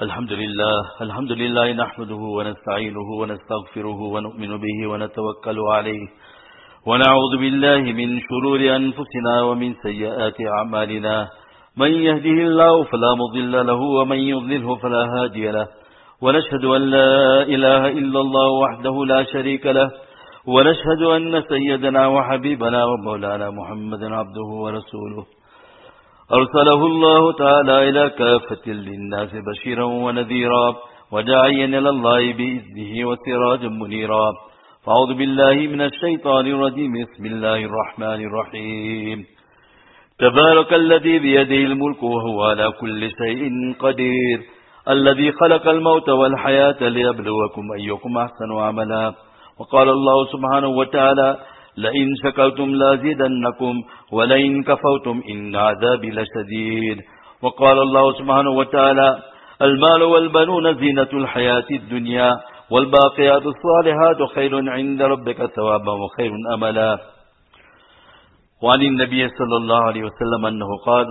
الحمد لله نحمده ونستعينه ونستغفره ونؤمن به ونتوكل عليه ونعوذ بالله من شرور أنفسنا ومن سيئات أعمالنا من يهده الله فلا مضل له ومن يضلله فلا هادي له ونشهد أن لا إله إلا الله وحده لا شريك له ونشهد أن سيدنا وحبيبنا ومولانا محمد عبده ورسوله أرسله الله تعالى إلى كافة للناس بشيرا ونذيرا وداعيا إلى الله بإذنه وسراجا منيرا فأعوذ بالله من الشيطان الرجيم بسم الله الرحمن الرحيم تبارك الذي بيده الملك وهو على كل شيء قدير الذي خلق الموت والحياة ليبلوكم أيكم أحسن عملا وقال الله سبحانه وتعالى لئن شكرتم لازيدنكم ولئن كفرتم إن عذابي لشديد وقال الله سبحانه وتعالى المال والبنون زينة الحياة الدنيا والباقيات الصالحات خير عند ربك ثوابا وخير أملا وعن النبي صلى الله عليه وسلم أنه قال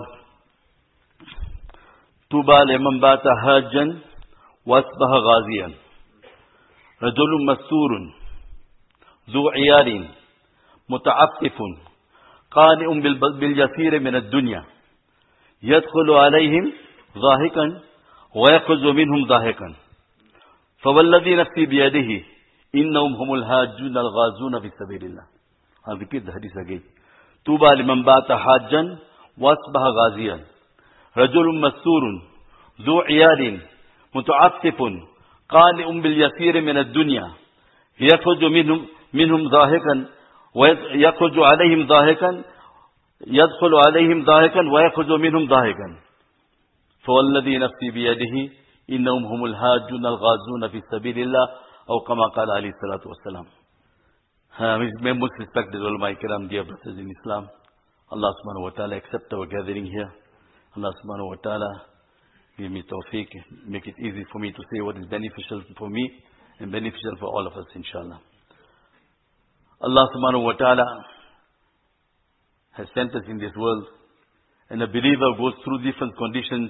طوبى لمن بات حاجا واصبح غازيا رجل مستور ذو عيال متعفف قانع باليسير من الدنيا يدخل عليهم ضاحكا ويخرج منهم ضاحكا فوالذي نفسي بيده إنهم هم الحاجون الغازون في سبيل الله. I'll repeat the hadith again. طوبى لمن بات حاجا واصبح غازيا رجل مستور ذو عيال متعفف قانع باليسير من الدنيا يخرج منهم ضاحكا ويخرج عليهم ضاحكا يدخل عليهم ضاحكا ويخرج منهم ضاحكا فوالذي نفسي بيده إنهم هم الحاجون الغازون في سبيل الله أو كما قال عليه الصلاة والسلام. May most respected ulama kiram, dear brothers in Islam, Allah subhanahu wa ta'ala accept our gathering here. Allah subhanahu wa ta'ala give me tawfiq, make it easy for me to say what is beneficial for me and beneficial for all of us, inshallah. Allah subhanahu wa ta'ala has sent us in this world, and a believer goes through different conditions,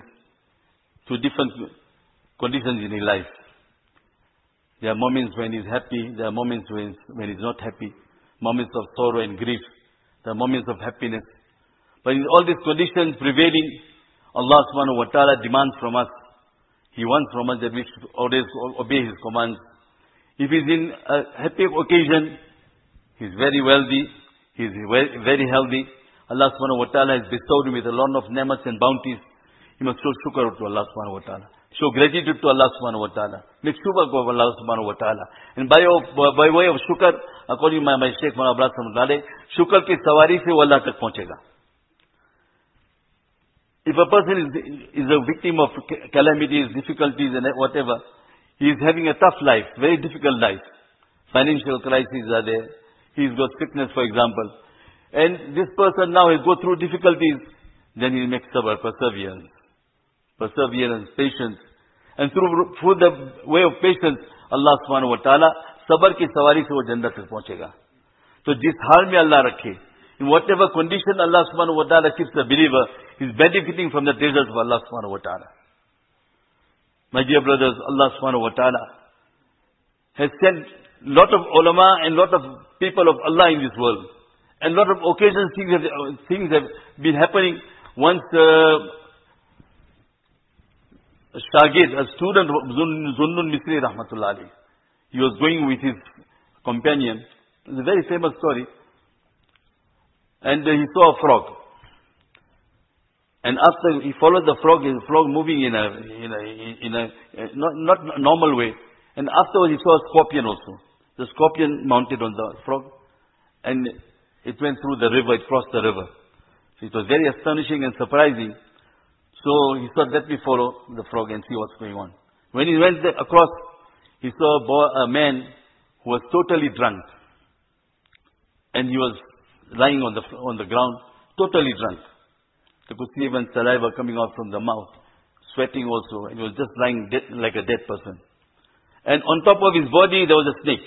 in his life. There are moments when he's happy, there are moments when he's not happy, moments of sorrow and grief, there are moments of happiness. But in all these conditions prevailing, Allah subhanahu wa ta'ala demands from us, He wants from us that we should always obey His commands. If he's in a happy occasion, he's very wealthy, he's very healthy, Allah subhanahu wa ta'ala has bestowed him with a lot of ni'mats and bounties. He must show shukr to Allah subhanahu wa ta'ala. Show gratitude to Allah subhanahu wa ta'ala. Make shukr to Allah subhanahu wa ta'ala. And by way of shukr, according to my Shaykh Maulana Abdul Samad, shukr ki sawari se wo Allah tak pahunchega. If a person is a victim of calamities, difficulties and whatever, he is having a tough life, very difficult life. Financial crises are there. He's got sickness, for example. And this person now will go through difficulties. Then he makes sabr, perseverance, patience. And through the way of patience, Allah subhanahu wa ta'ala, sabr ki sawari se wo jannat tak pahunchega. So jis hal mein Allah rakhe, in whatever condition Allah subhanahu wa ta'ala keeps the believer, he's benefiting from the treasures of Allah subhanahu wa ta'ala. My dear brothers, Allah subhanahu wa ta'ala has sent lot of ulama and lot of people of Allah in this world. And lot of occasions things have been happening. Once Shagid, a student of Zunnun Misri Rahmatullah Ali, he was going with his companion. It's a very famous story. And he saw a frog. And after he followed the frog moving in a not normal way. And afterwards he saw a scorpion also. The scorpion mounted on the frog, and it went through the river, it crossed the river. So it was very astonishing and surprising. So he thought, let me follow the frog and see what's going on. When he went across, he saw a man who was totally drunk. And he was lying on the ground, totally drunk. You could see even saliva coming out from the mouth, sweating also, and he was just lying dead, like a dead person. And on top of his body, there was a snake.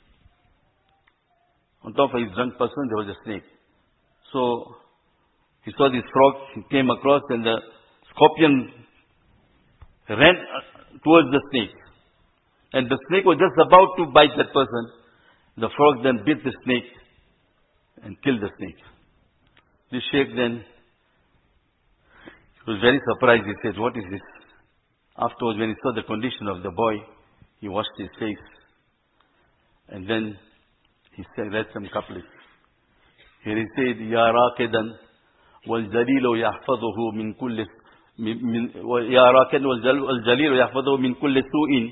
On top of his drunk person, there was a snake. So he saw this frog, he came across, and the scorpion ran towards the snake. And the snake was just about to bite that person. The frog then bit the snake and killed the snake. The sheikh then was very surprised. He said, "What is this?" Afterwards, when he saw the condition of the boy, he washed his face. And then he said, read some couplets. Here he said, "Ya raqidan wal jalilu yahfazuhu min kulli ya raqidan wal jalilu yahfazuhu min kulli su'in.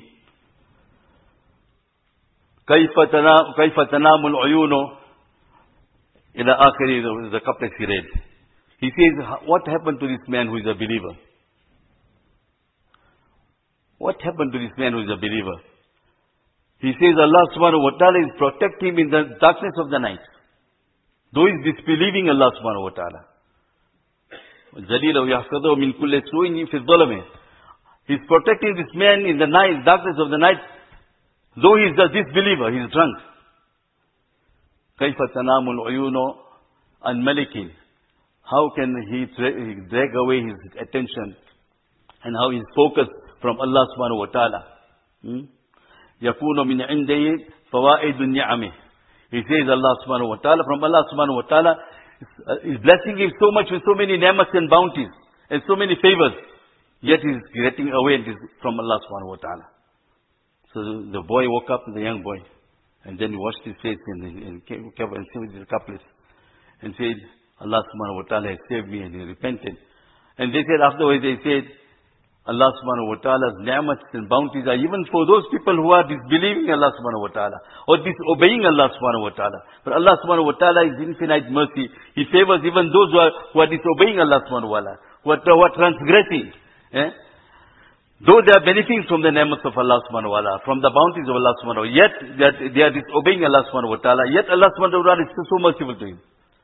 Kayfa tanamu al-uyunu." Ila akhiri, the couplets he read. He says, what happened to this man who is a believer? What happened to this man who is a believer? He says Allah subhanahu wa ta'ala is protecting him in the darkness of the night. Though he is disbelieving Allah subhanahu wa ta'ala. He is protecting this man in the night, darkness of the night. Though he is a disbeliever, he is drunk. كَيْفَ تَنَامُ الْعُيُونُ عَنْ مَلِكٍ. How can he drag away his attention and how he is focused from Allah subhanahu wa ta'ala? يَكُونُ مِنْ عِنْدَهِ فَوَائِدُ النِّعَمِ. He says Allah subhanahu wa ta'ala, from Allah subhanahu wa ta'ala is blessing him so much with so many ni'mas and bounties and so many favors. Yet he is getting away from Allah subhanahu wa ta'ala. So the boy woke up, the young boy, and then he washed his face and came and said with his couplets and said, Allah subhanahu wa ta'ala has saved me, and he repented. And they said afterwards, they said, Allah subhanahu wa ta'ala's ni'mats and bounties are even for those people who are disbelieving Allah subhanahu wa ta'ala or disobeying Allah subhanahu wa ta'ala. But Allah subhanahu wa ta'ala is infinite mercy. He favors even those who are disobeying Allah subhanahu wa ta'ala, who are transgressing. Though they are benefiting from the ni'mats of Allah subhanahu wa ta'ala, from the bounties of Allah subhanahu wa ta'ala, yet they are disobeying Allah subhanahu wa ta'ala, yet Allah subhanahu wa ta'ala is so merciful to him.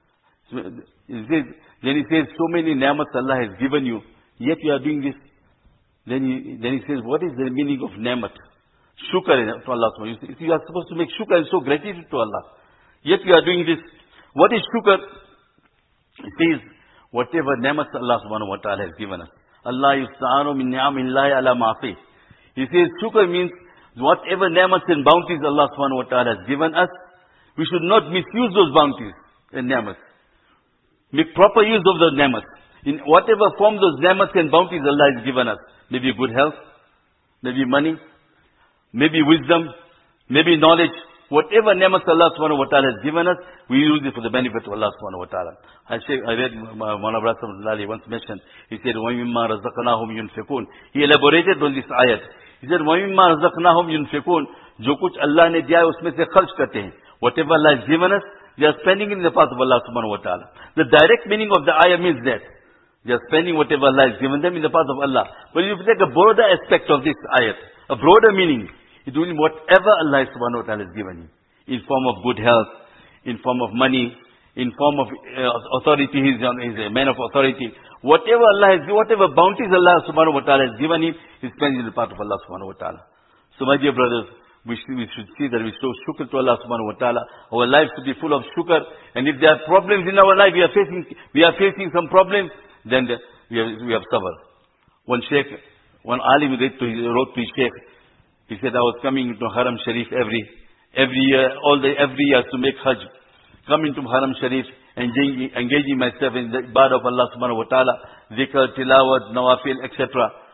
Then he says, so many ni'mats Allah has given you, yet you are doing this. Then he says, what is the meaning of ni'mat? Shukr to Allah subhanahu wa ta'ala. You are supposed to make shukr and show gratitude to Allah. Yet you are doing this. What is shukr? He says, whatever ni'mats Allah subhanahu wa ta'ala has given us. Allah yusta'anu min ni'amillahi ala ma'fi. He says, shukr means whatever ni'mats and bounties Allah subhanahu wa ta'ala has given us, we should not misuse those bounties and ni'mats. Make proper use of those ni'mats. In whatever form those ni'mats and bounties Allah has given us. Maybe good health, maybe money, maybe wisdom, maybe knowledge. Whatever ni'mats Allah subhanahu wa ta'ala has given us, we use it for the benefit of Allah subhanahu wa ta'ala. I read Mawlana Ibrahim once mentioned, he said, وَمِمَّا رَزَقْنَاهُمْ يُنْفِقُونَ. He elaborated on this ayat. He said, وَمِمَّا رَزَقْنَاهُمْ يُنْفِقُونَ. जो कुछ अल्लाह ने दिया है उसमें से खर्च करते हैं. Whatever Allah has given us, they are spending it in the path of Allah subhanahu wa ta'ala. The direct meaning of the ayah means that they are spending whatever Allah has given them in the path of Allah. But if you take a broader aspect of this ayat, a broader meaning, it will mean whatever Allah subhanahu wa ta'ala has given you, in form of good health, in form of money, in form of authority, he is a man of authority. Whatever Allah has given, whatever bounties Allah subhanahu wa ta'ala has given him, he spends in the path of Allah subhanahu wa ta'ala. So my dear brothers, we should see that we show shukr to Allah subhanahu wa ta'ala. Our lives should be full of shukr. And if there are problems in our life, we are facing some problems, then we have sabr. One alim wrote to his sheikh, he said, I was coming into Haram Sharif every year, every year to make Hajj. Come into Haram Sharif, engaging myself in the ibadah of Allah subhanahu wa ta'ala, zikr, tilawat, nawafil, etc.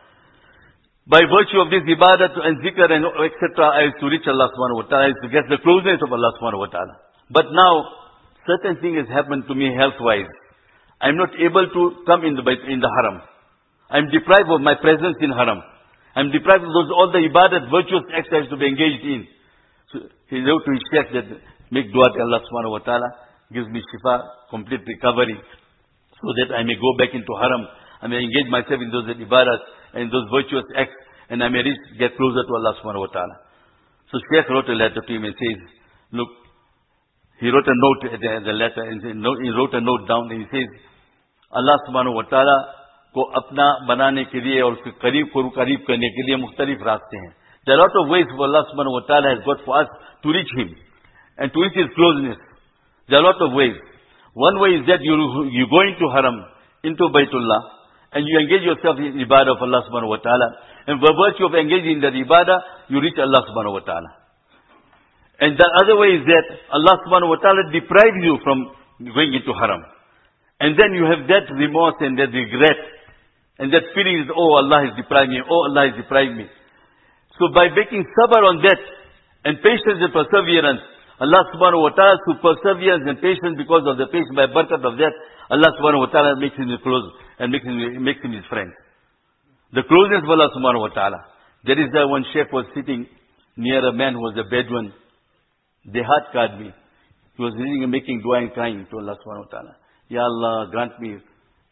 By virtue of this ibadah and zikr and etc., I used to reach Allah subhanahu wa ta'ala, I used to get the closeness of Allah subhanahu wa ta'ala. But now, certain thing has happened to me health-wise. I'm not able to come in the haram. I'm deprived of my presence in haram. I'm deprived of all the ibadat, virtuous acts I have to be engaged in. So he wrote to his sheikh that make dua to Allah subhanahu wa ta'ala, gives me shifa, complete recovery, so that I may go back into haram. I may engage myself in those ibadat and those virtuous acts, and I may get closer to Allah subhanahu wa ta'ala. So Shaykh wrote a letter to him and says, look, he wrote a note at the letter, and he wrote a note down, and he says, Allah subhanahu wa ta'ala को अपना बनाने के लिए और उसके करीब करने के लिए मुख्तलिफ रास्ते हैं. There are a lot of ways for Allah subhanahu wa ta'ala has got for us to reach Him and to reach His closeness. There are a lot of ways. One way is that you go into Haram, into Baytullah, and you engage yourself in ibadah of Allah subhanahu wa ta'ala. And by virtue of engaging in that ibadah, you reach Allah subhanahu wa ta'ala. And the other way is that Allah subhanahu wa ta'ala deprives you from going into haram. And then you have that remorse and that regret. And that feeling is, oh Allah has deprived me, oh Allah has deprived me. So by making sabr on that, and patience and perseverance, Allah subhanahu wa ta'ala, through perseverance and patience, because of the patience, by barakat of that, Allah subhanahu wa ta'ala makes him close and makes him his friend. The closeness of Allah subhanahu wa ta'ala. There is that one sheikh was sitting near a man who was a Bedouin. They heart caught me. He was reading and making dua and crying to Allah subhanahu wa ta'ala. Ya Allah, grant me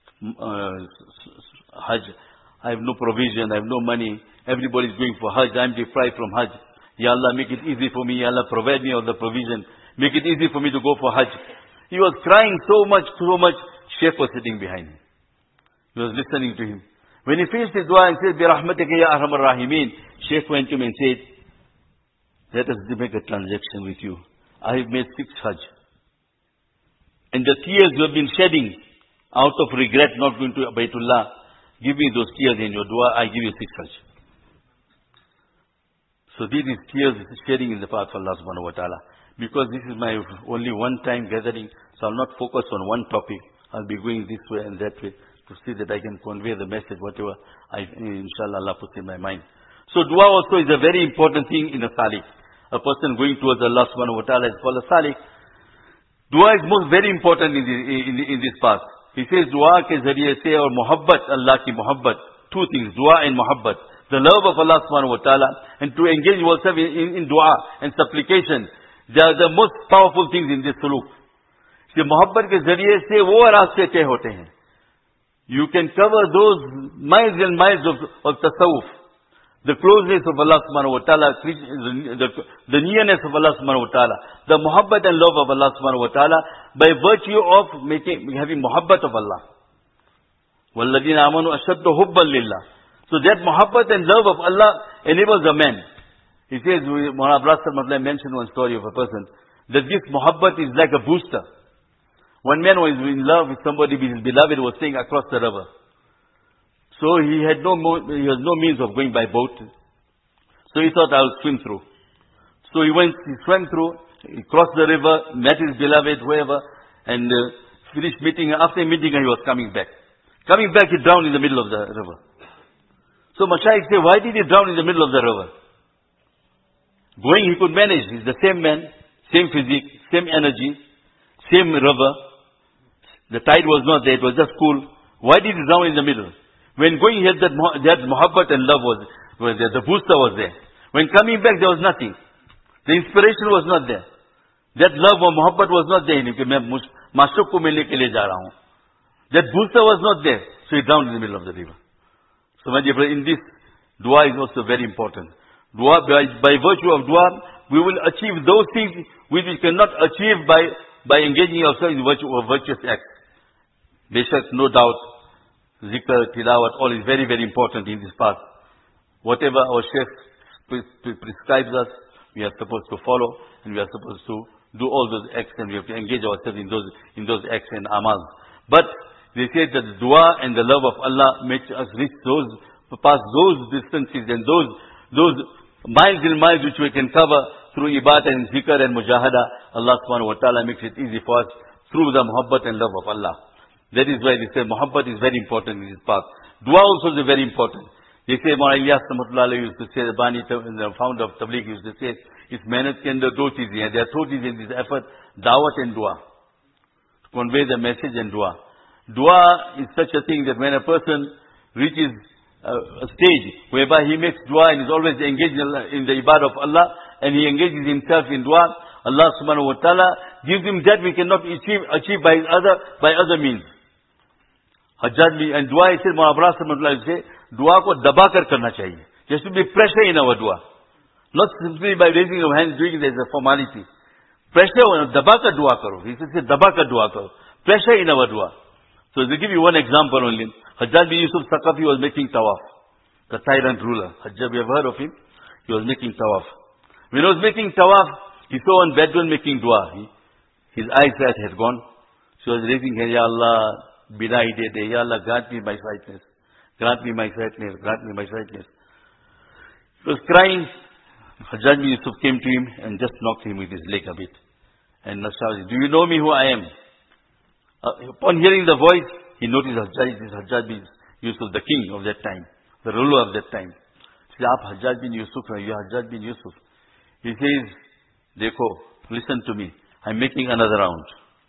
Hajj. I have no provision, I have no money. Everybody is going for Hajj. I am deprived from Hajj. Ya Allah, make it easy for me. Ya Allah, provide me all the provision. Make it easy for me to go for Hajj. He was crying so much. Sheikh was sitting behind him. He was listening to him. When he finished his dua and said, Bi rahmatika ya arhamar rahimin, Sheikh went to him and said, let us make a transaction with you. I have made 6 Hajj. And the tears you have been shedding out of regret not going to Baytullah, give me those tears in your dua, I give you 6 Hajj. So these is tears shedding in the path of Allah subhanahu wa ta'ala. Because this is my only one time gathering, so I'll not focus on one topic. I'll be going this way and that way to see that I can convey the message, whatever inshallah Allah puts in my mind. So dua also is a very important thing in a salik. A person going towards Allah subhanahu wa ta'ala is called a salik. Dua is very important in this path. He says dua ke zariye se aur muhabbat, Allah ki muhabbat. 2 things, dua and muhabbat. The love of Allah subhanahu wa ta'ala, and to engage yourself in dua and supplication. They are the most powerful things in this suluk. The muhabbat ke zariye se wo raaste तय होते हैं. You can cover those miles and miles of tasawwuf. The closeness of Allah subhanahu wa ta'ala, the nearness of Allah subhanahu wa ta'ala, the muhabbat and love of Allah subhanahu wa ta'ala, by virtue of having muhabbat of Allah. وَالَّذِينَ آمَنُوا أَشَدُّ حُبًّا لِلَّهِ. So that muhabbat and love of Allah enables a man. He says, Maulana Abdul Razak mentioned one story of a person, that this muhabbat is like a booster. One man was in love with somebody, his beloved was staying across the river. So he had no means of going by boat. So he thought, I'll swim through. So he swam through, he crossed the river, met his beloved, whoever, and finished meeting her. After meeting her, he was coming back. Coming back, he drowned in the middle of the river. So Mashaykh say, why did he drown in the middle of the river? Going, he could manage. He's the same man, same physique, same energy, same river. The tide was not there, it was just cool. Why did he drown in the middle? When going, he had that muhabbat and love was there, the booster was there. When coming back, there was nothing. The inspiration was not there. That love or muhabbat was not there. Maashuk ko milne ke liye ja raha hu. That booster was not there. So he drowned in the middle of the river. So my dear brother, in this, dua is also very important. Dua, by virtue of dua, we will achieve those things which we cannot achieve by engaging ourselves in virtuous acts. Beshak, no doubt, zikr, tilawat, all is very, very important in this path. Whatever our Shaykh prescribes us, we are supposed to follow, and we are supposed to do all those acts, and we have to engage ourselves in those acts and amals. But they say that the dua and the love of Allah makes us reach past those distances and those miles and miles which we can cover through ibadah and zikr and mujahada. Allah subhanahu wa ta'ala makes it easy for us through the muhabbat and love of Allah. That is why they say muhabbat is very important in this path. Dua also is very important. They say, Maulana Ilyas Rahmatullah used to say, the Bani, the founder of Tabligh used to say, it's mehnat ke andar do cheezein hain. There are 2 things in this effort, dawat and dua. To convey the message and dua. Dua is such a thing that when a person reaches a stage whereby he makes dua and is always engaged in the ibadah of Allah, and he engages himself in dua, Allah subhanahu wa ta'ala gives him that we cannot achieve by other means. Hajjaj and dua, he said, Maulana Abdul Razak say, dua ko dabakar karna chahiye. There should be pressure in our dua. Not simply by raising your hands, doing it as a formality. Pressure, dabakar dua karo. He says, dabakar dua karo. Pressure in our dua. So to give you one example only, Hajjaj bin Yusuf Thaqafi was making tawaf. The tyrant ruler. Hajjaj, we have heard of him. He was making tawaf. When he was making tawaf, he saw one Bedouin making dua. His eyesight had gone. So he was raising, Ya Allah, bina hi de de, Ya Allah, grant me my sightness. Grant me my sightness, grant me my sightness. He was crying. Hajjaj bin Yusuf came to him and just knocked him with his leg a bit. And shouted, do you know me who I am? Upon hearing the voice, he noticed Hajjaj bin Yusuf, the king of that time, the ruler of that time. He said, Aap Hajjaj bin Yusuf, you are Hajjaj bin Yusuf. He says, Dekho, listen to me. I'm making another round.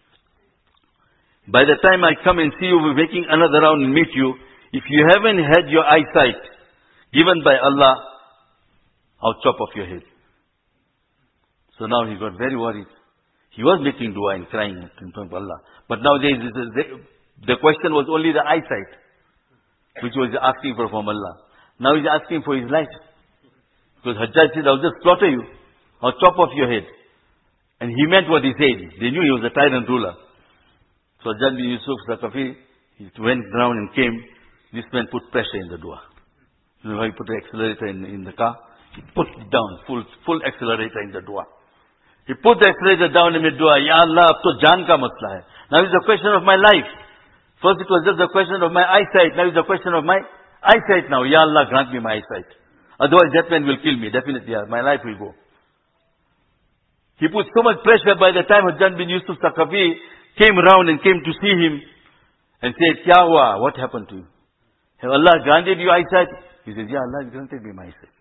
By the time I come and see you, we're making another round and meet you. If you haven't had your eyesight given by Allah, I'll chop off your head. So now he got very worried. He was making dua and crying in front of Allah. But now the question was only the eyesight, which was asking for from Allah. Now he's asking for his life. Because Hajjaj said, I'll just slaughter you. I'll chop off your head. And he meant what he said. They knew he was a tyrant ruler. So Hajjaj bin Yusuf Thaqafi, he went down and came. This man put pressure in the dua. You know how he put the accelerator in the car? He put it down, full accelerator in the dua. He put the accelerator down in the dua. Ya Allah, ab to jaan ka masla hai. Now it's a question of my life. First it was just a question of my eyesight. Now it's a question of my eyesight now. Ya Allah, grant me my eyesight. Otherwise that man will kill me. Definitely, my life will go. He put so much pressure. By the time Hajjaj bin Yusuf Thaqafi came around and came to see him and said, Kya hua? What happened to you? Have Allah granted you eyesight? He says, Ya Allah granted me my eyesight.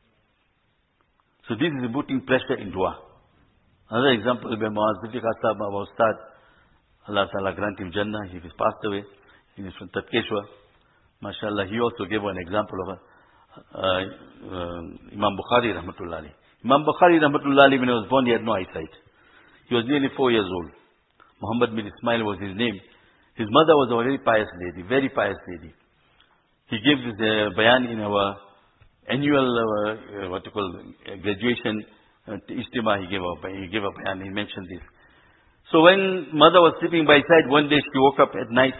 So this is putting pressure in dua. Another example, when Muaz Zulfikar Sahib was start, Allah Ta'ala grant him Jannah. He passed away. He is from Tatkeshwar. MashaAllah, he also gave an example of Imam Bukhari Rahmatullah Ali. Imam Bukhari Rahmatullah Ali, when he was born, he had no eyesight. He was nearly 4 years old. Muhammad bin Ismail was his name. His mother was a very pious lady, very pious lady. He gave this bayan in our annual, graduation Ijtima. He gave a bayan, he mentioned this. So when mother was sleeping by his side, one day she woke up at night,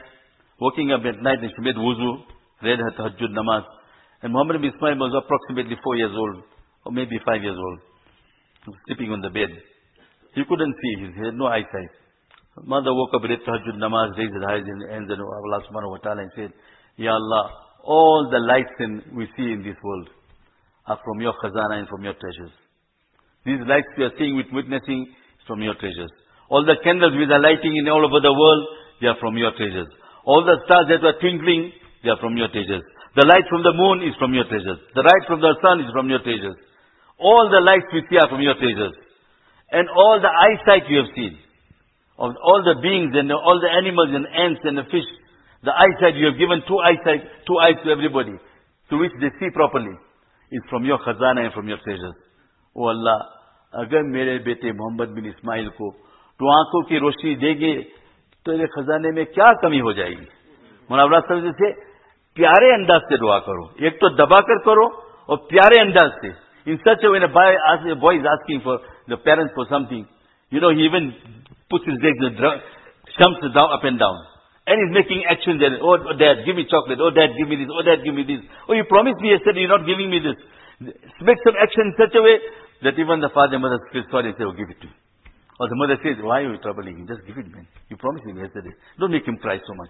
and she made wuzu, read her tahajjud namaz. And Muhammad bin Ismail was approximately 4 years old, or maybe 5 years old, sleeping on the bed. He couldn't see, he had no eyesight. Mother woke up, read tahajjud namaz, raised her eyes in the hands of Allah subhanahu wa ta'ala and said, Ya Allah, all the lights we see in this world are from your khazana and from your treasures. These lights we are seeing with witnessing is from your treasures. All the candles we are lighting in all over the world, they are from your treasures. All the stars that are twinkling, they are from your treasures. The light from the moon is from your treasures. The light from the sun is from your treasures. All the lights we see are from your treasures. And all the eyesight you have seen, of all the beings and all the animals and ants and the fish, the eyesight you have given, two eyes to everybody, through which they see properly, is from your khazana and from your treasures. Oh Allah, agar mere bete Muhammad bin Ismail ko tu aankhon ki roshni dege, to तेरे खजाने में क्या कमी हो जाएगी? मुनावरा समझ से प्यारे अंदाज से दुआ करो, एक तो दबाकर करो और प्यारे अंदाज से. In such a way, a boy is asking for the parents for something, he even puts his legs, jumps down, up and down. And he's making action there. Oh, Dad, give me chocolate. Oh, Dad, give me this. Oh, Dad, give me this. Oh, you promised me yesterday, you're not giving me this. Make some action in such a way that even the father and mother feel sorry and say, oh, give it to him. Or the mother says, why are you troubling him? Just give it, man. You promised him yesterday. Don't make him cry so much.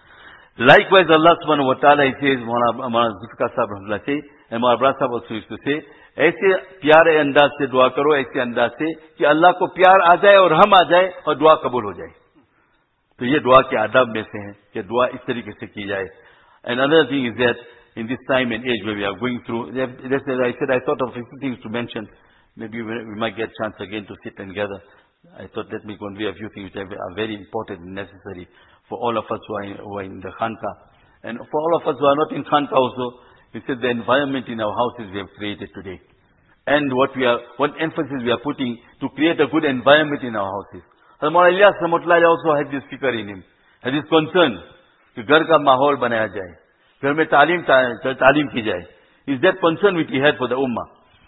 Likewise, Allah subhanahu wa ta'ala, he says, Maulana Zulfikar Sahib rahmatullah say, and Maulana Abrar Sahib also used to say, ऐसे प्यारे अंदाज से दुआ करो, ऐसे अंदाज से कि अल्लाह को प्यार आ जाए और हम आ जाए और दुआ कबूल हो जाए. तो ये दुआ के आदाब में से है कि दुआ इस तरीके से की जाए. And another thing is that in this time and age where we are going through, that's as I said, I thought of a few things to mention. Maybe we might get a chance again to sit and gather. I thought let me convey a few things which are very important and necessary for all of us who are in the Khanqa. And for all of us who are not in Khanqa also, we said the environment in our houses we have created today. And what emphasis we are putting to create a good environment in our houses. Maulana Ilyas Rahmatullah also had this fikr in him, had this concern कि घर का माहौल बनाया जाए, घर में तालीम की जाए. Is that concern which he had for the ummah?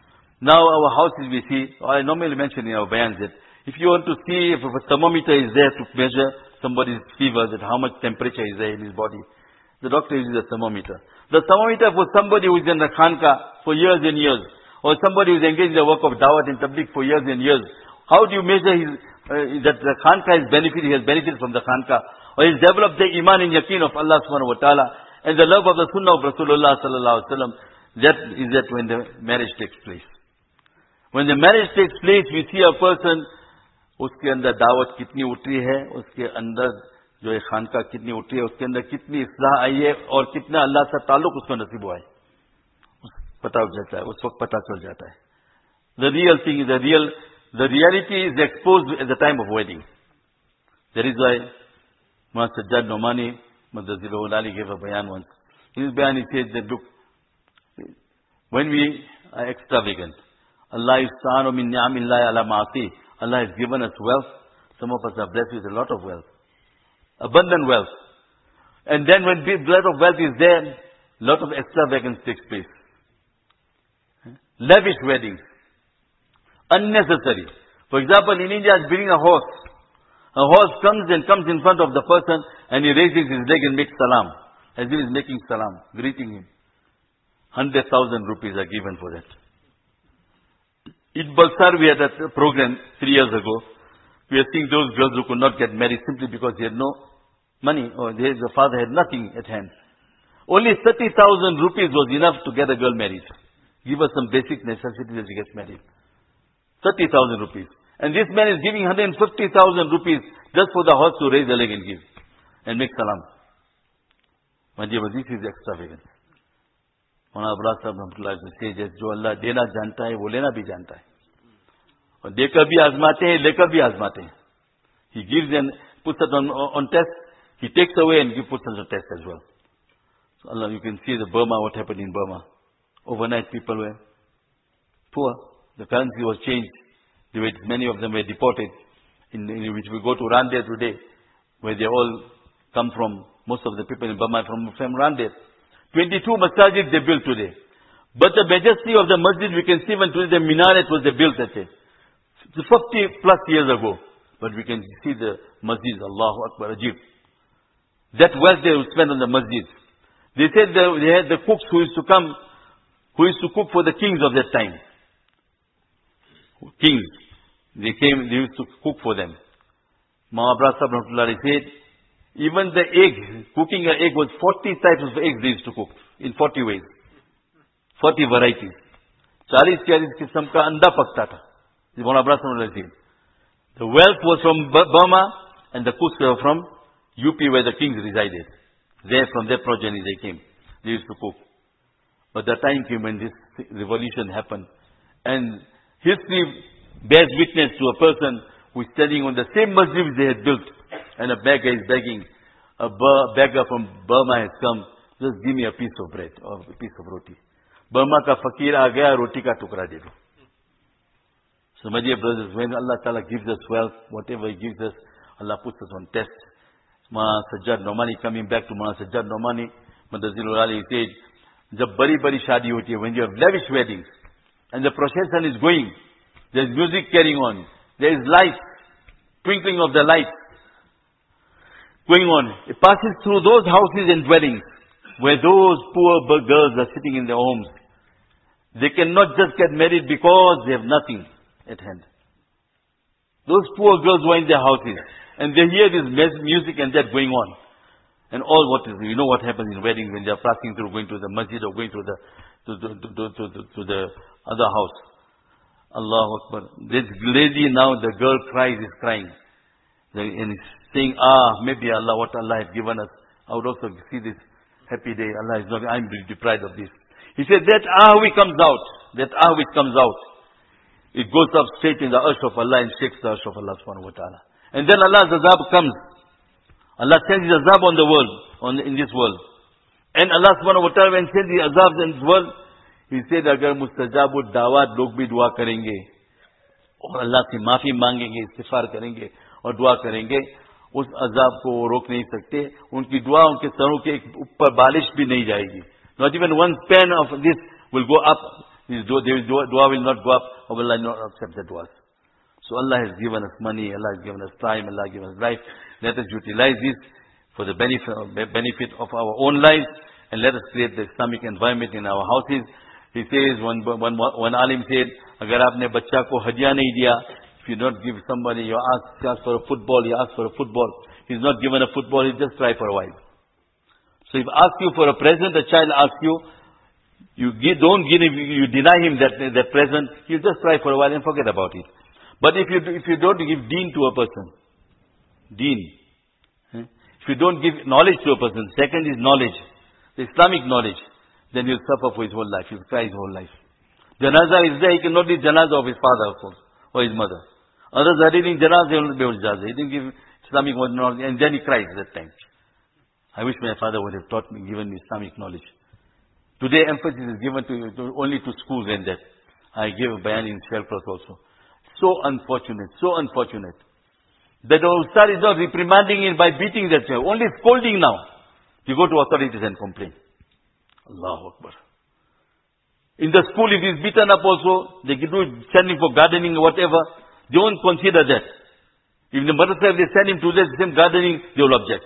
Now our houses we see, I normally mention in our bayans that if you want to see if a thermometer is there to measure somebody's fever, that how much temperature is there in his body, the doctor uses a thermometer. The thermometer for somebody who is in the Khanqa for years and years, or somebody who is engaged in the work of Dawat and Tabligh for years and years, how do you measure that the Khanqa has benefited from the Khanqa, or he's developed the Iman and Yaqeen of Allah subhanahu wa ta'ala, and the love of the Sunnah of Rasulullah sallallahu alaihi wasallam, that is that when the marriage takes place. When the marriage takes place, we see a person, उसके अंदर दावत कितनी उतरी है, उसके अंदर जो है खानका कितनी उतरी है, उसके अंदर कितनी इस्लाह आई है और कितना अल्लाह से ताल्लुक उसको नसीब हुआ है, पता चलता है, उस वक्त पता चल जाता है. The real thing is the reality is exposed at the time of wedding. That is why Muhammad Sajjad Nomani, Madazilul Ali gave a bayan once. In his bayan he says that, look, when we are extravagant, Allah ista'anu min ni'amillahi ala ma'asi. Allah has given us wealth. Some of us are blessed with a lot of wealth. Abundant wealth. And then when this lot of wealth is there, a lot of extravagance takes place. Lavish weddings. Unnecessary. For example, in India, is bringing a horse. A horse comes in front of the person and he raises his leg and makes salam. As if he is making salam, greeting him. 100,000 rupees are given for that. In Balsar, we had a program 3 years ago. We are seeing those girls who could not get married simply because they had no money or the father had nothing at hand. Only 30,000 rupees was enough to get a girl married. Give us some basic necessities as she gets married. 30,000 rupees. And this man is giving 150,000 rupees just for the horse to raise a leg and give and make salam. My dear, this is extravagance. मौलाना अब्राज साहब रहमतुल्लाह अलैहि से जो अल्लाह देना जानता है वो लेना भी जानता है और देकर भी आजमाते हैं लेकर भी आजमाते हैं. He gives and puts it on test. He takes away and he puts it on test as well. So Allah, you can see the Burma, what happened in Burma. Overnight people were poor. The currency was changed. Many of them were deported. In which we go to Rande today, where they all come from. Most of the people in Burma from Rande. 22 masajid they built today. But the majesty of the masjid, we can see when today the minaret was built at it. 50 plus years ago. But we can see the masjid, Allahu Akbar, Ajib. That wealth they would spend on the masjid. They said they had the cooks who used to come, who used to cook for the kings of that time. Kings. They used to cook for them. Maulana Abrar Sahib Rahmatullah said, even the egg, cooking an egg was 40 types of eggs they used to cook in 40 ways. 40 varieties. 40 किस्म का अंडा पकता था. The wealth was from Burma and the cooks were from UP where the kings resided. From their progeny they came. They used to cook. But the time came when this revolution happened. And history bears witness to a person who is standing on the same masjid they had built. And a beggar is begging. A beggar from Burma has come. Just give me a piece of bread or a piece of roti. Burma ka fakir aa gaya, roti ka tukra de do. So my dear brothers, when Allah Ta'ala gives us wealth, whatever He gives us, Allah puts us on test. Maulana Sajjad Nomani, coming back to Maulana Sajjad Nomani, Madazilul Ali said, jab bari shaadi hoti hai, when you have lavish weddings, and the procession is going, there is music carrying on, there is light, twinkling of the light, going on. It passes through those houses and dwellings where those poor girls are sitting in their homes. They cannot just get married because they have nothing at hand. Those poor girls were in their houses and they hear this music and that going on. And all you know what happens in weddings when they are passing through, going to the masjid or going to the other house. Allahu Akbar. This lady now, the girl is crying. And saying, maybe Allah, what Allah has given us, I would also see this happy day. Allah is not, I'm deprived of this. He said, that which comes out, it goes up straight in the arsh of Allah and shakes the arsh of Allah subhanahu wa ta'ala. And then Allah's azab comes. Allah sends His azab on the world, in this world. And Allah subhanahu wa ta'ala, when He sends the azab in this world, He said, agar mustajabud dawat log bhi dua karenge, और Allah से माफी मांगेंगे, इस्तिगफार करेंगे और दुआ करेंगे, उस अजाब को वो रोक नहीं सकते. उनकी दुआ उनके सरों के ऊपर बारिश भी नहीं जाएगी. Not even one span of this will go up. His dua will not go up, or will Allah not accept the duas. So Allah has given us money, Allah has given us time, Allah has given us life. Let us utilize this for the benefit of our own lives, and let us create the Islamic environment in our houses. He says, one alim said, agar aapne bachcha ko hadiya nahi diya, if you don't give somebody, you ask for a football, he asks for a football. He's not given a football, he just try for a while. So if ask you for a present, a child asks you, don't give him, you deny him that present, he'll just cry for a while and forget about it. But if you don't give deen to a person, deen, if you don't give knowledge to a person, second is knowledge, the Islamic knowledge, then he'll suffer for his whole life, he'll cry his whole life. Janaza is there, he cannot read janaza of his father, of course, or his mother. Others are reading janaza, he will not be able to janaza. He didn't give Islamic knowledge, and then he cries at that time. I wish my father would have given me Islamic knowledge. Today emphasis is given only to schools and that. I gave a bayan in Shellcross also. So unfortunate, so unfortunate. That the Ustad is not reprimanding him by beating that child, only scolding now. You go to authorities and complain. Allahu Akbar. In the school, if he's beaten up also, they send him for gardening or whatever, they won't consider that. If the madrasa, if they send him to the same gardening, they will object.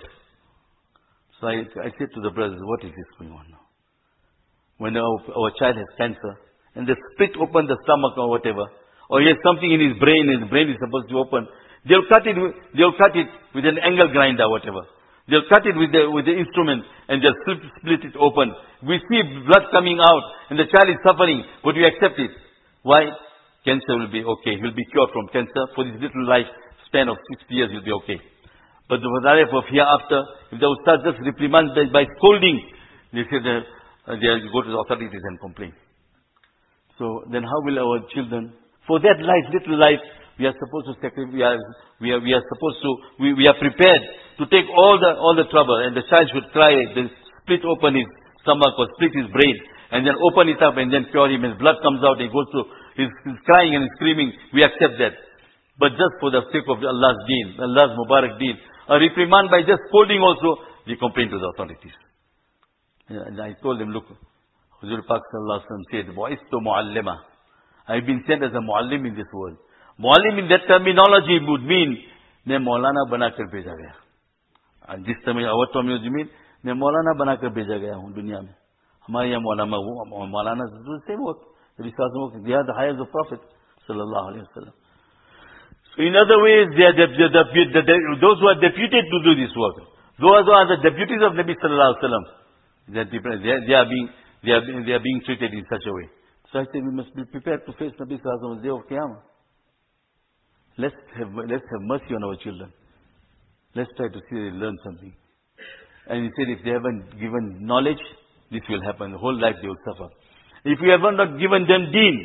So I said to the brothers, what is this going on now? When our child has cancer, and they split open the stomach or whatever, or he has something in his brain is supposed to open, they'll cut it with an angle grinder or whatever. They'll cut it with the instrument, and they'll split it open. We see blood coming out, and the child is suffering, but we accept it. Why? Cancer will be okay. He'll be cured from cancer. For his little life span of 60 years, he'll be okay. But the life of hereafter, if the Ustad just reprimands by scolding, they say they'll go to the authorities and complain. So then how will our children, for that life, little life, we are supposed to sacrifice, we are prepared to take all the trouble, and the child should cry, then split open his stomach or split his brain, and then open it up and then cure him, and blood comes out, he goes through, he's crying and screaming, we accept that. But just for the sake of Allah's deen, Allah's Mubarak deen, a reprimand by just scolding also, we complain to the authorities. And I told him, look, Huzur Pak Sallallahu Alaihi Wasallam said, "Wa'istu mu'allima." I've been sent as a muallim in this world. Muallim in that terminology would mean, मैं मौलाना बनाकर भेजा गया. And this term, our terminology mean, मैं मौलाना बनाकर भेजा गया हूँ दुनिया में. हमारे यहाँ मौलाना is the same work. They are the highest of Prophet Sallallahu Alaihi Wasallam. So in other ways, those who are deputed to do this work, those who are the deputies of Nabi Sallallahu Alaihi Wasallam, they are being treated in such a way. So I said, we must be prepared to face Nabi Sallallahu Alaihi Wasallam's day of Qiyamah. Let's have mercy on our children. Let's try to see they learn something. And he said, if they haven't given knowledge, this will happen. The whole life they will suffer. If we have not given them deen,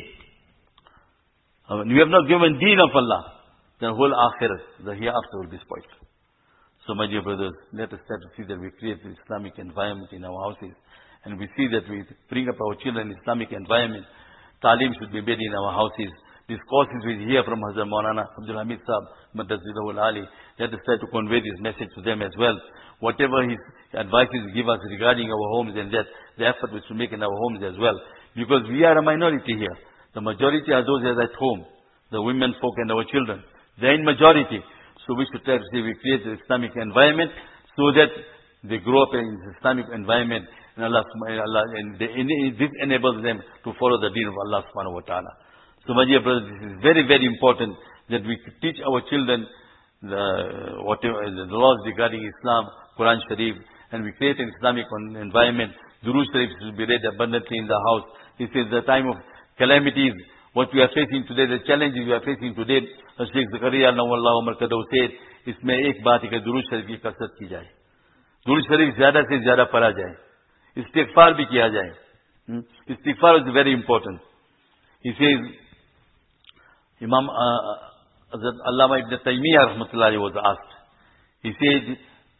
we have not given deen of Allah, then whole akhirah, the hereafter will be spoiled. So my dear brothers, let us try to see that we create an Islamic environment in our houses. And we see that we bring up our children in Islamic environment. Talim should be made in our houses. These courses we hear from Hazrat Maulana Abdul Hamid Sahab, Madazilahul Ali. Let us try to convey this message to them as well. Whatever his advices give us regarding our homes and that, the effort we should make in our homes as well. Because we are a minority here. The majority are those that are at home. The women folk and our children. They are in majority. So we should try to say we create an Islamic environment so that they grow up in an Islamic environment. And this enables them to follow the deen of Allah subhanahu wa ta'ala. So my dear brothers, this is very, very important that we teach our children the laws regarding Islam, Quran Sharif, and we create an Islamic environment. Durood Sharif should be read abundantly in the house. This is the time of calamities, what we are facing today, the challenges we are facing today. Sheikh Zakaria Nawallahu Markadaw said, इसमें एक बात है कि दुरूद शरीफ की कसरत की जाए. दुरूद शरीफ ज़्यादा से ज़्यादा पढ़ा जाए. इस्तिग़फ़ार भी किया जाए. Istighfar is very important. He says, Imam Allama Ibn Taymiyyah rahmatullahi was asked. He said,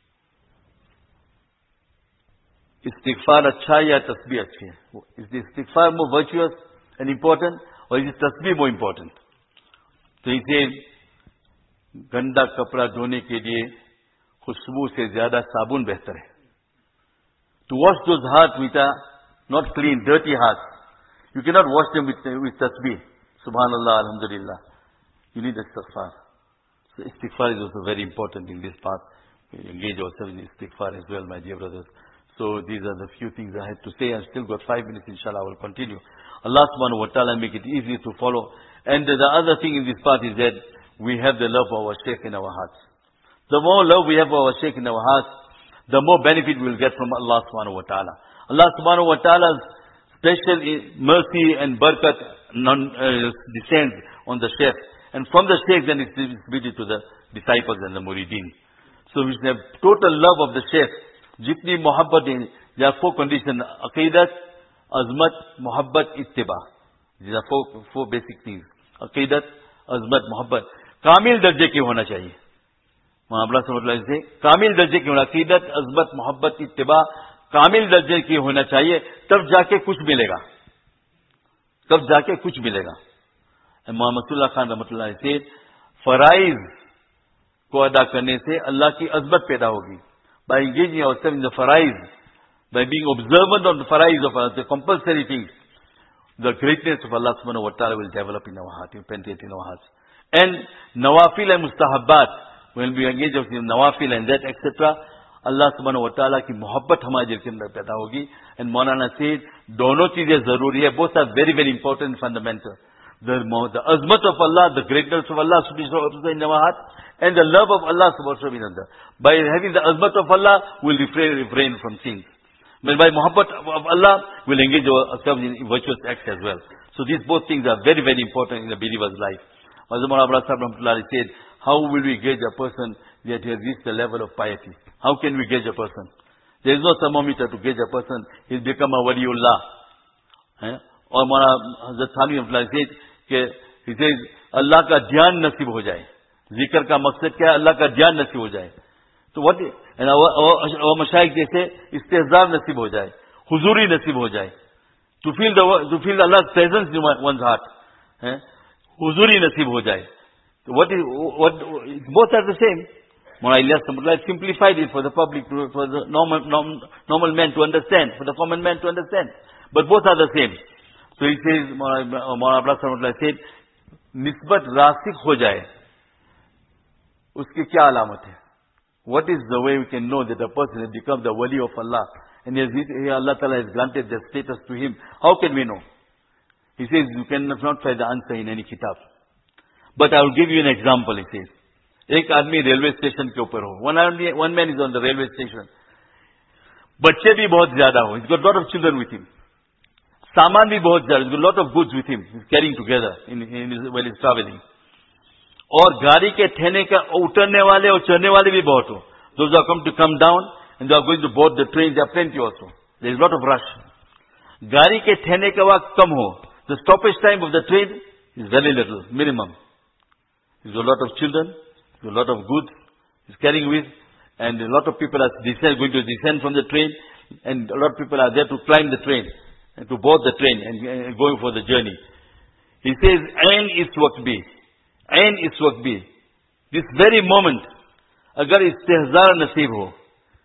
Istighfar अच्छा या tasbih अच्छी है? Is the istighfar more virtuous and important, or is the tasbih more important? So he said, गंदा कपड़ा धोने के लिए खुशबू से ज्यादा साबुन बेहतर है. To wash those hearts which are not clean, dirty hearts, you cannot wash them with tasbih. Subhanallah, alhamdulillah. You need istighfar. So istighfar is also very important in this part. We engage ourselves in istighfar as well, my dear brothers. So these are the few things I had to say. I've still got 5 minutes, inshallah, I will continue. Allah subhanahu wa ta'ala make it easy to follow. And the other thing in this part is that we have the love for our Shaykh in our hearts. The more love we have for our Shaykh in our hearts, the more benefit we will get from Allah subhanahu wa ta'ala. Allah subhanahu wa ta'ala's special mercy and barakat descends on the Shaykh. And from the Shaykh then it's distributed to the disciples and the murideen. So we should have total love of the Shaykh. Jitni muhabbat in, there are four conditions. Aqidat, azmat, muhabbat, ittiba. These are four basic things. Aqidat, azmat, muhabbat. Kamil darje ki hona chahiye. Mahabla samajh se kamil darje ki hona. Aqidat, azmat, muhabbat, ittiba. कामिल दर्जे की होना चाहिए, तब जाके कुछ मिलेगा. तब जाके कुछ मिलेगा. मोहम्मदुल्लाह खान रहमतुल्लाह से फराइज को अदा करने से अल्लाह की अज़मत पैदा होगी. By engaging ourselves in the faraiz, by being observant of the faraiz of the compulsory things, the greatness of Allah subhanahu wa ta'ala will develop in our heart, will penetrate in our hearts. And nawafil and mustahabbat, when we engage in nawafil and that etc., Allah subhanahu wa ta'ala की मोहब्बत हमारे दिल के अंदर पैदा होगी. And Maulana said, दोनों चीजें जरूरी है. Both are very, very important and fundamental. The azmat of Allah, the greatness of Allah should be in our heart, and the love of Allah should be in there. By having the azmat of Allah, we'll refrain from sins. But by mohabbat of Allah, we'll engage ourselves in virtuous acts as well. So these both things are very, very important in the believer's life. Hazrat Maulana Abdullah Sahib Rahmatullah said, how will we gauge a person that he has reached the level of piety? How can we gauge a person? There is no thermometer to gauge a person. He's become a waliullah. Or Hazrat Thani Rahmatullah said, he says, Allah ka dhyan nasib ho jaye. Zikr ka maqsad kya hai? Allah ka dhyan nasib ho jaye. So what is, and our mashayikh they say, istihzar nasib ho jaye. Huzuri nasib ho jaye. To feel Allah's presence in one's heart. Huzuri nasib ho jaye. So both are the same. Mullah Ilyas Rahmatullah simplified it for the public, for the normal man to understand, for the common man to understand. But both are the same. So he says, Mullah Abdullah Rahmatullah said, nisbat rasik ho jaye. Uski kya alamat hai? What is the way we can know that a person has become the wali of Allah and Allah Ta'ala has granted the status to him? How can we know? He says, you cannot find the answer in any kitab. But I will give you an example, he says. एक आदमी railway station के ऊपर हो. One man is on the railway station. बच्चे भी बहुत ज्यादा हो. He's got a lot of children with him. सामान भी बहुत ज्यादा. He's got a lot of goods with him. He's carrying together while he's traveling. और गाड़ी के ठहरने का उतरने वाले और चढ़ने वाले भी बहुत हो. Those are come to come down and they are going to board the train. There are plenty also. There is a lot of rush. गाड़ी के ठहरने का वक्त कम हो. The stoppage time of the train is very little, minimum. There's a lot of children. A lot of goods he's carrying with, and a lot of people are going to descend from the train, and a lot of people are there to climb the train, and to board the train, and going for the journey. He says, Ain is waqbi. Ain is waqbi. This very moment, agar istihzar nasib ho,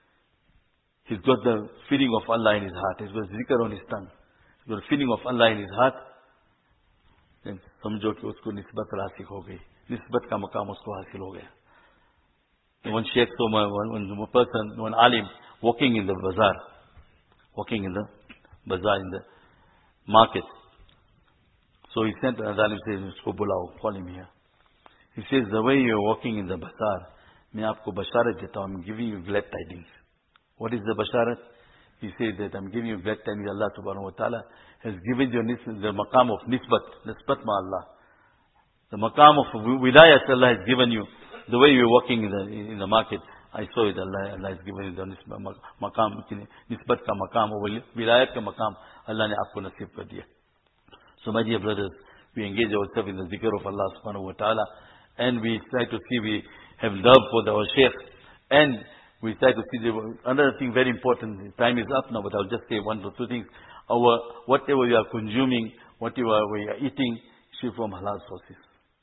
he's got the feeling of Allah in his heart. He's got zikr on his tongue. He's got the feeling of Allah in his heart. Then समझो कि उसको निस्बत रासिक हो गई. निस्बत का मकाम उसको हासिल हो गया. One sheikh saw one person, one alim, walking in the bazaar, in the market. So he sent an alim, says, "Usko bulao, call him here." He says, the way you are walking in the bazaar, मैं आपको बशारत देता हूँ. I'm giving you glad tidings. What is the basharat? He says that I'm giving you glad tidings. Allah subhanahu wa ta'ala has given you the maqam of nisbat ma Allah. The maqam of wilayat Allah has given you. The way you are walking in the market, I saw it. Allah has given you the maqam, nisbat ka maqam, wilayat ka maqam. Allah ne aapko nasib kar diya. So my dear brothers, we engage ourselves in the zikr of Allah subhanahu wa ta'ala, and we try to see we have love for our Shaykh, and we try to see another thing very important. Time is up now, but I'll just say one or two things. Whatever we are consuming, whatever we are eating, should be from halal sources.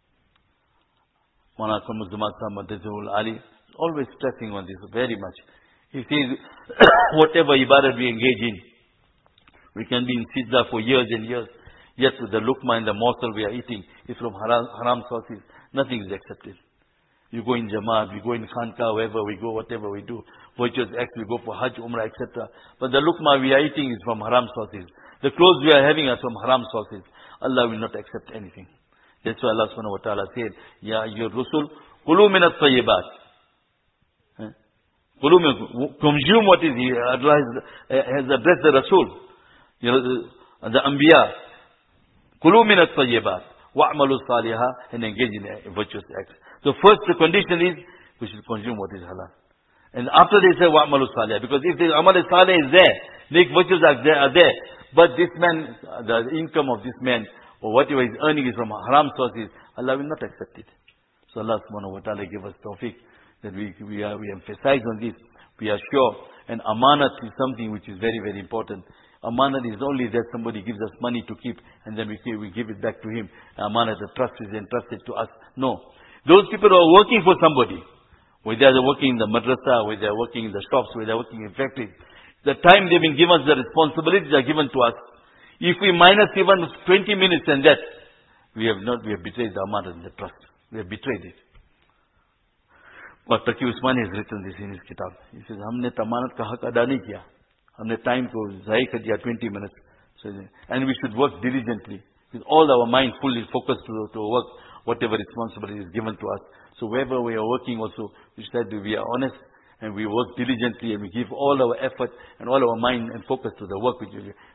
Maulana Muhammad Ali always stressing on this very much. He says, whatever ibadat we engage in, we can be in sijda for years and years, yet the lukma and the morsel we are eating is from haram sources. Nothing is accepted. You go in Jamaat, we go in Khanka, wherever we go, whatever we do, virtuous acts, we go for Hajj, Umrah, etc. But the lukma we are eating is from haram sources. The clothes we are having are from haram sources. Allah will not accept anything. That's why Allah subhanahu wa ta'ala said, Ya ayyuhar rusul, kulu minat tayyibat. Consume what is Allah has addressed the Rasul, the Anbiya. Kulu min at-tayyibat wa'malu salihah, and engage in virtuous acts. So first the condition is we should consume what is halal. And after they say wa'malu salihah, because if the amal salih is there, make virtues are there, but this man, the income of this man, or whatever he's earning is from haram sources, Allah will not accept it. So Allah subhanahu wa ta'ala give us tawfiq that we emphasize on this. We are sure. And amanat is something which is very, very important. Amanat is only that somebody gives us money to keep and then we give it back to him. Amanat, the trust is entrusted to us. No. Those people who are working for somebody, whether they are working in the madrasa, whether they are working in the shops, whether they are working in factories, the time they've been given us, the responsibilities are given to us. If we minus even 20 minutes and that, we have betrayed the amanat and the trust. We have betrayed it. But Taqi Usmani has written this in his kitab. He says, हमने तमानत का हक अदा नहीं किया. हमने time को ज़ाय कर दिया 20 minutes. So, and we should work diligently with all our mind fully focused to work whatever responsibility is given to us. So wherever we are working also, we said we are honest and we work diligently and we give all our effort and all our mind and focus to the work which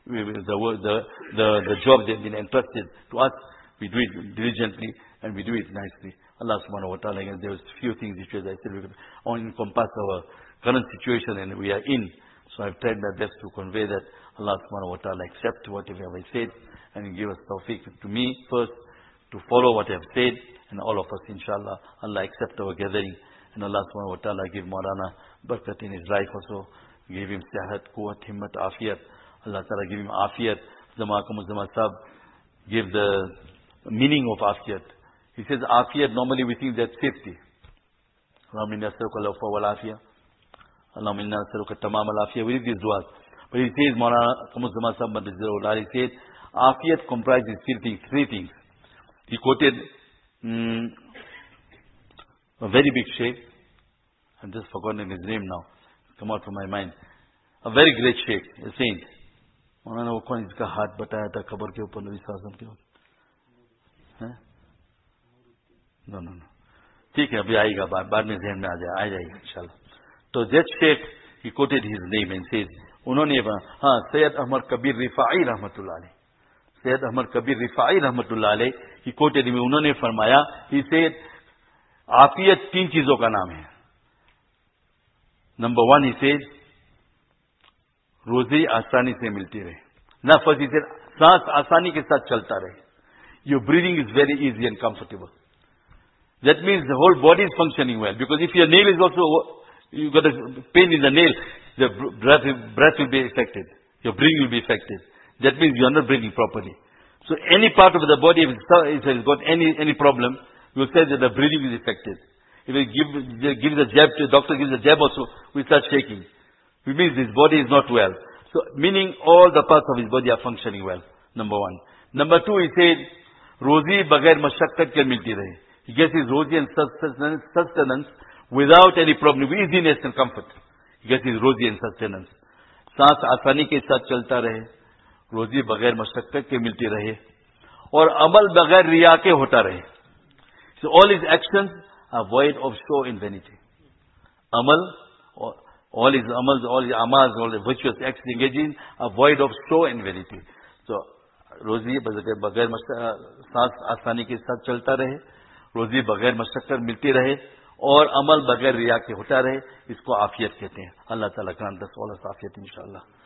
the job that has been entrusted to us. We do it diligently and we do it nicely. Allah subhanahu wa ta'ala, there was few things which I said we could encompass our current situation and we are in. So I've tried my best to convey that Allah subhanahu wa ta'ala accept whatever I said and give us tawfiq to me first to follow what I have said and all of us inshallah. Allah accept our gathering and Allah subhanahu wa ta'ala give Maulana barakat in his life also. Give him sihat, quwwat, himmat, afiyat. Allah ta'ala give him afiyat. Zamakamu Zamasab give the meaning of afiyat. He says afiyat, normally we think that's safety. Allahumma inna nas'aluka al-afwa wal afiyah. Allahumma inna nas'aluka tamam al-afiyah. We read these du'as. But he says, Maulana Kamuzama Sahib Madhizullah, he said, afiyat comprises three things. He quoted a very big sheikh. I've just forgotten his name now. It's come out from my mind. A very great sheikh, a saint. Maulana वो कौन इसका हाथ बताया था खबर के ऊपर नबी साहब के ऊपर? No. ठीक है अभी आएगा बाद में ज़हन में आ जाएगा इंशाल्लाह. तो that sheikh, he quoted his name and says, उन्होंने सैयद अहमद कबीर रिफाई रहमतुल्लाह अलैह. सैयद अहमद कबीर रिफाई रहमतुल्लाह अलैह, he quoted him, उन्होंने फरमाया, he said, आफियत 3 चीजों का नाम है. Number 1, he said, रोजी आसानी से मिलती रहे. नफस, he said, सांस आसानी के साथ चलता रहे. Your breathing is very easy and comfortable. That means the whole body is functioning well. Because if your nail is also, you got a pain in the nail, the breath will be affected. Your breathing will be affected. That means you are not breathing properly. So any part of the body, if it has got any problem, you will say that the breathing is affected. If you give the jab, the doctor gives the jab also, we start shaking. It means his body is not well. So meaning all the parts of his body are functioning well. Number 1. Number 2, he said, रोजी बगैर मशक्कत के मिलती रहे. He gets his rozi and sustenance without any problem, easiness and comfort. He gets his rozi and sustenance. सांस आसानी के साथ चलता रहे, रोजी बगैर मशक्कत के मिलती रहे, और अमल बगैर रिया के होता रहे. So all his actions are void of show and vanity. All his amals, all his amals, all the virtuous acts engaging are void of show and vanity. So रोजी बगैर सांस आसानी के साथ चलता रहे, रोजी बगैर मशक्कत मिलती रहे, और अमल बगैर रिया के होता रहे. इसको आफियत कहते हैं. अल्लाह ताला ग्रांट अस ऑल आफियत इंशाअल्लाह.